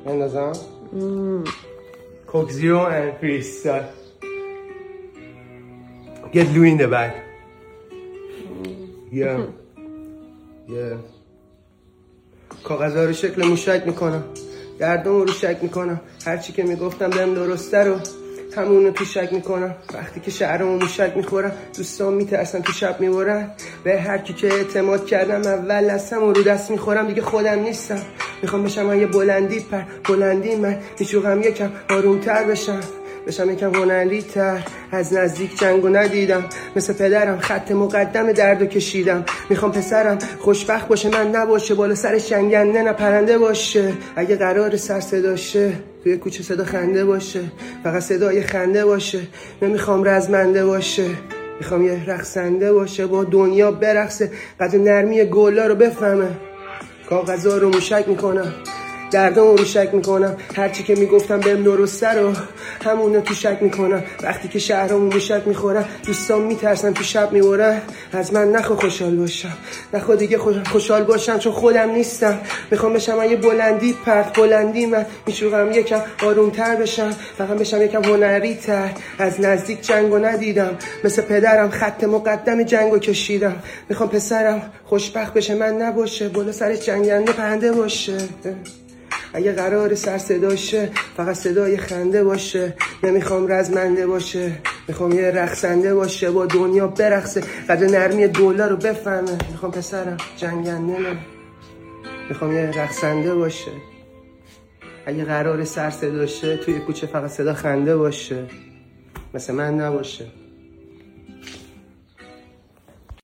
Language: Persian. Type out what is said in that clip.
بندازم کوکزیو and freestyle. Get Lou in the back. Yeah. کاغذها رو شکل موشک میکنم، دردم رو شک میکنم، هرچی که میگفتم بهم درسته رو همونو تو شک میکنم. وقتی که شهرمو موشک میخورم دوستان میترسن تو شب میبرن. به هر کی که اعتماد کردم اول دستم رو دست میخورم. دیگه خودم نیستم، میخوام بشم من یه بلندی بلندی من میشوقم یکم آرومتر بشم یکم هنری تر. از نزدیک جنگو ندیدم، مثل پدرم خط مقدم دردو کشیدم. میخوام پسرم خوشبخت باشه، من نباشه بالا سرش جنگنده نه پرنده باشه. اگه قرار سر صداشه توی کوچه صدا خنده باشه، فقط صدای خنده باشه. نمیخوام رزمنده باشه، میخوام یه رقصنده باشه، با دنیا برقصه، قدر نرمی گلا رو بفهمه. کاغذا رو موشک میکنم، دردم رو شک میکنم، هرچی که میگفتم بهم درسته رو همونو تو شک میکنم. وقتی که شهرمو موشک میخورم دوستان میترسن تو شب میبرن. از من نخوا خوشحال باشم، نخوا دیگه خوشحال باشم، چون خودم نیستم. میخوام بشم من یه بلندی من میشوقم یکم آرومتر بشم، فقط بشم یکم هنری تر. از نزدیک جنگو ندیدم، مثل پدرم خط مقدم جنگو کشیدم. میخوام پسرم خوشبخت بشه، من نباشه بالا سرش جنگنده پرنده باشه. اگه قرار سر صداشه فقط صدای خنده باشه. نمیخوام رزمنده باشه، میخوام یه رقصنده باشه، با دنیا برقصه، قدر نرمی دولا رو بفهمه. میخوام پسرم جنگنده نه، میخوام یه رقصنده باشه. اگه قرار سر صداشه توی کوچه فقط صدا خنده باشه، مثل من نباشه.